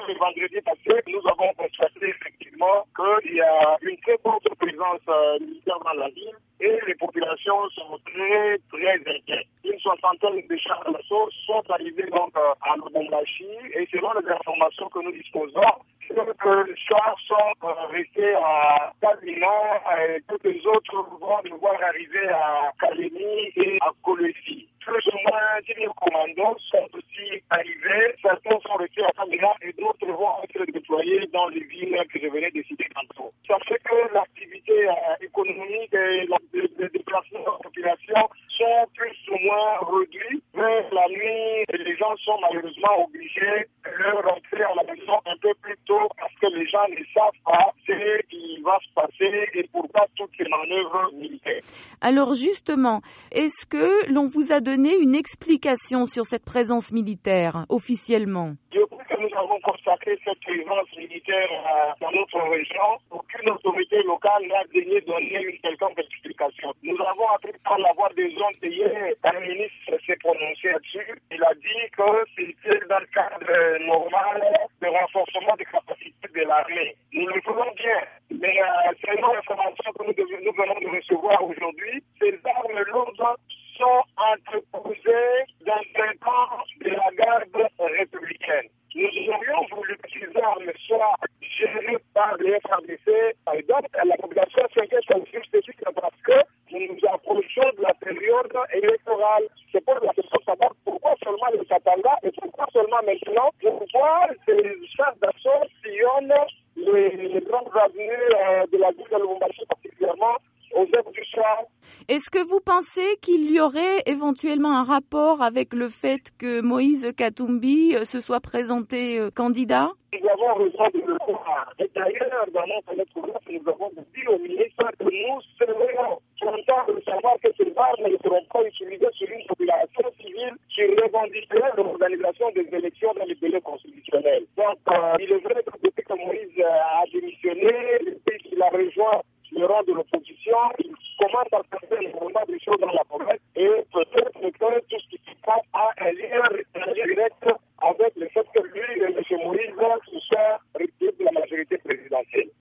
le vendredi passé, nous avons constaté effectivement qu'il y a une très forte présence militaire dans la ville et les populations sont très, très inquiètes. Une soixantaine de chars d'assaut sont arrivés donc à Lubumbashi et selon les informations que nous disposons, les chars sont restés à Kalina et que les autres vont devoir arriver à Kalemi et à Kolesi. Plus ou moins 10 000 commandos sont aussi arrivés. Certains sont restés à Kalina et d'autres vont être déployés dans les villes que je venais de citer tantôt. Ça fait que l'activité économique et les déplacements de la population sont plus ou moins réduits. Mais la nuit, les gens sont malheureusement obligés de rentrer à la maison un peu plus tôt parce que les gens ne savent pas ce qui va se passer et pourquoi toutes ces manœuvres militaires. Alors justement, est-ce que l'on vous a donné une explication sur cette présence militaire officiellement? Je crois que nous avons constaté cette présence militaire dans notre région. Aucune autorité locale n'a daigné donner une quelconque explication. Nous avons appris par la voix des ondes hier, un ministre s'est prononcé là-dessus. Il a dit que c'était dans le cadre normal de renforcement des capacités de l'armée. Nous le faisons bien, mais selon l'information que nous venons de recevoir aujourd'hui, ces armes lourdes sont entreposées dans un camp de la garde républicaine. Nous aurions voulu que ces armes soient gérées par les FARDC et donc la population s'inquiète juste parce que nous nous approchons de la période électorale. C'est pour la question de savoir pourquoi seulement les Katanga et pourquoi seulement maintenant pourquoi ces chars d'assaut sillonnent les grandes avenues de la ville de Lubumbashi, particulièrement aux heures du soir. Est-ce que vous pensez qu'il y aurait éventuellement un rapport avec le fait que Moïse Katumbi se soit présenté candidat? Nous avons raison de le croire. Et d'ailleurs, dans notre groupe, nous avons dit au ministre que nous serions contents de savoir que ces armes ne seront pas utilisées sur une population civile qui revendiquerait l'organisation des élections dans les délais constitutionnels. Donc, il est vrai que depuis que Moïse a démissionné, depuis qu'il a rejoint le rang de l'opposition, il commence à faire le mouvement des choses dans la province et